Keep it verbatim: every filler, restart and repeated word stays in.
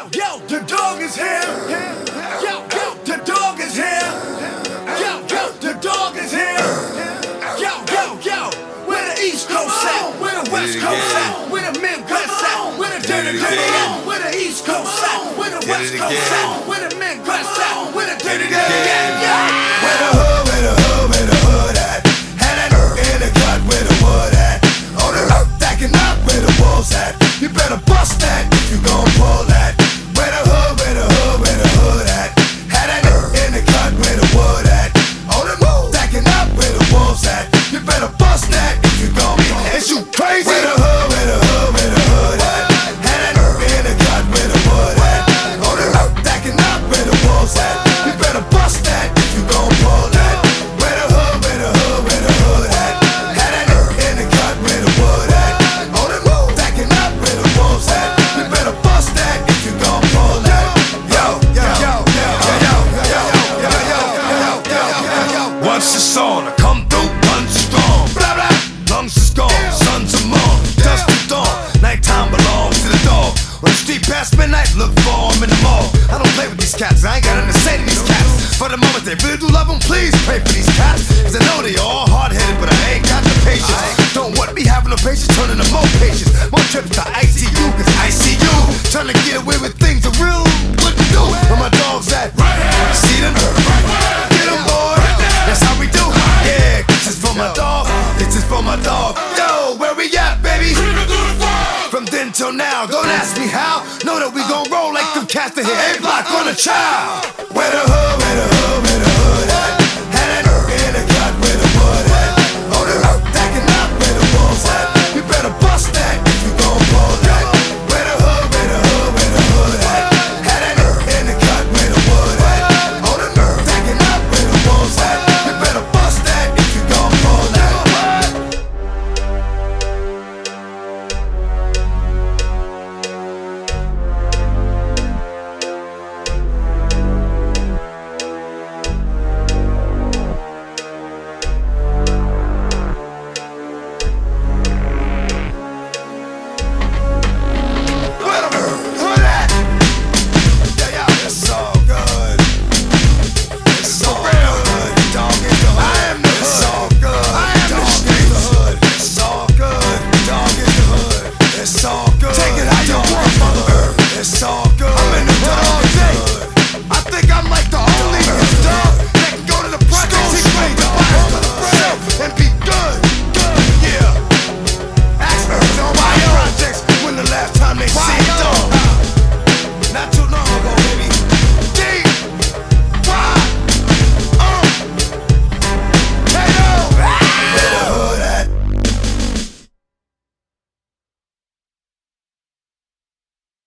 yo, the dog is here. Yo, yo, the dog is here. Yo, yo, the dog is here. Yo, yo, yo, where the East Coast at? Where the West Coast at? Where the Midwest at? Where the dirty dirty at? Where the East Coast at? Where the West Coast at? Where the Midwest at? Where the dirty dirty at? Where the hood, where the hood, where the hood at? Had that in the cut, where the wood at? On the earth, stacking up, where the wolves at? You better bust that if you gon' pull that. Where the hood, where the hood, where the hood at? Had that in the cut, where the wood at? On the move, stacking up, where the wolves at? You better bust that if you gon' pull that. Is you crazy? Where the hood, where the hood, where the hood at? Had that in the cut, where the wood at? On the earth, stacking up, where the wolves at? You better bust that if you gon' pull that. Where the hood, where the hood, where the hood at? Had that in the cut, where the wood at? On the move, stacking up, where the wolves at? You better bust that if you gon' pull that. Yo, yo, yo, yo, yo, yo, yo, yo, yo, yo, yo, yo. Once it's on, I come through, guns are strong. Blah blah, lungs is gone, sons are mourn, dust is dawn. Nighttime belongs to the dog. When the street past midnight, look for him in the mall. I don't play with these cats, I ain't got nothing to say to these cats. For the moment they really do love them, please pray for these cats. Cause I know they all hard-headed, but I ain't got the patience. Don't want me having no patience, turning to more patience. More trips to I C U, cause I see you trying to get away with things that real wouldn't do. Where my dogs at? See them? Get them, boy. That's how we do. Yeah, this is for my dog. This is for my dog. Yo, where we at, baby? From then till now, don't ask me how. Know that we gon' roll like them cats that hit A block on a child. Where the hood, where the hood, where the hood at? Had that in the cut, where the wood at? On the earth, stacking up, where the wolves at? You better bust that if you gon' pull that. Where the hood, where the hood, where the hood at? Had that in the cut, where the wood at? On the earth, stacking up, where the wolves at? You better bust that if you gon' pull that. Why?